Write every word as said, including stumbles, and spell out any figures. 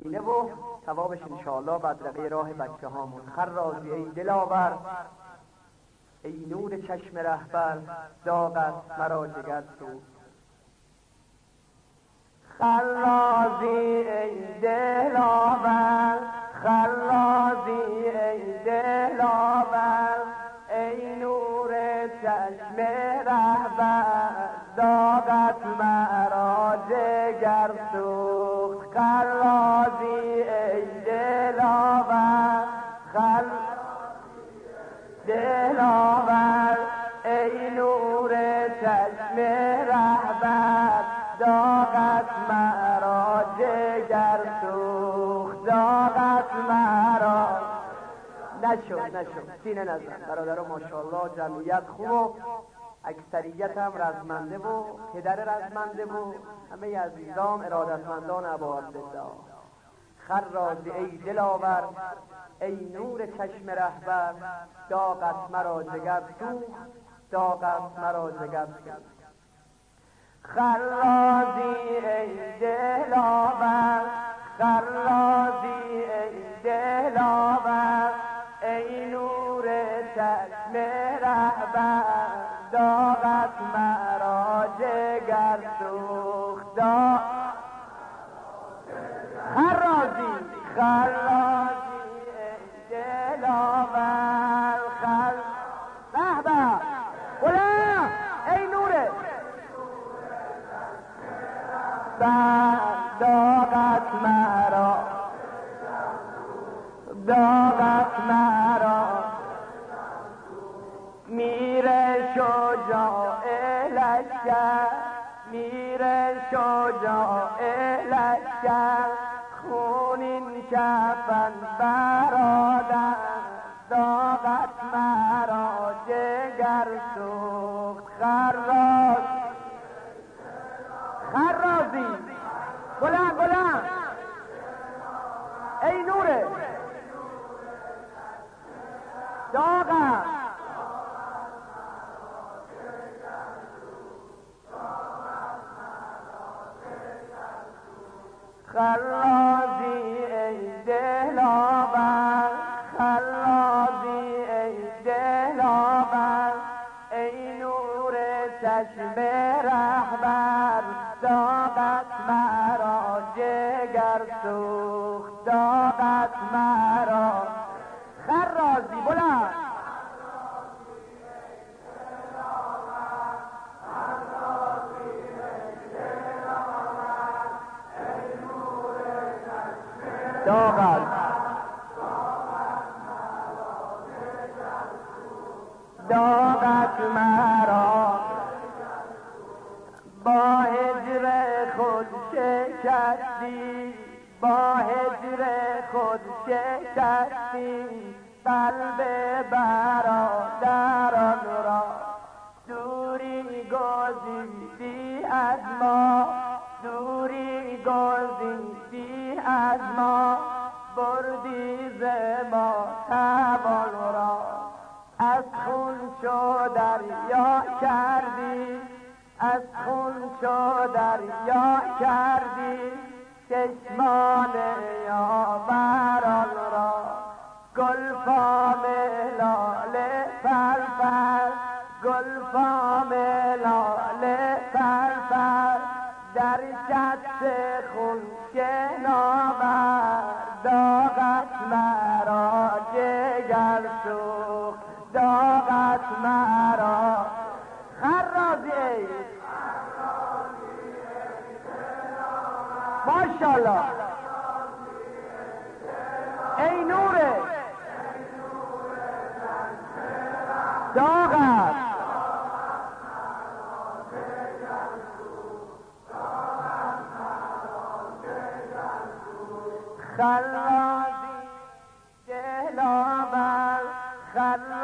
سینه و ثوابش انشاءالله بدرقه راه بچه هامون. خرازی ای دلاور، ای نور چشم رهبر، داغت مرا جگر سوخت. خرازی ای دلاور، خرازی ای دلاور، ای نور چشم رهبر، داغت مرا جگر سوخت. خرازی ای دلاور، خر دلاور، ای نور چشم رهبر، داغت مرا جگر سوخت، داغت مرا. نشد نشد سینه نزن برادرها، ماشاءالله جمعیت خوب و اکثریت هم رزمنده و پدر رزمنده و همه عزیزان ارادتمندان ابوعبدالله. خرازی ای دلاور، ای نور چشم رهبر، داغت مرا جگر سوخت، داغت مرا جگر سوخت. خرازی ای دلاور، خرازی ای دلاور، ای نور چشم رهبر، داغت مرا جگر سوخت. خرازی خرازی ای دلاور، خر رهبر بلند، ای نور داغت مرا، داغت مرا. میره شجاع لشکر، میره شجاع لشکر، خونین کفن برادر، داغت مرا جگر سوخت. خراز خرازی بلند بلند، ای نوره داغت. خرازی ای دلاور، خرازی ای دلاور، ای نور چشم رهبر، داغت مرا جگر سوخت، داغت مرا. خرازی بلند داغت داغت مرا. با هجر خود شکستی، با هجر خود شکستی، قلب برادران را دوری گزیدی از ما، دوری گزیدی از ما، بردی ز ما توان را. از خون شو دریا کردی، از خون شو دریا کردی، چشمان یاوران را. گلفام لاله پرپر، گلفام لاله پرپر، در شط خون شناور، داغت مرا جگر سوخت، داغت مرا. خرازی ماشاءالله، ای نوره داغت. خرازی دلاور، خرازی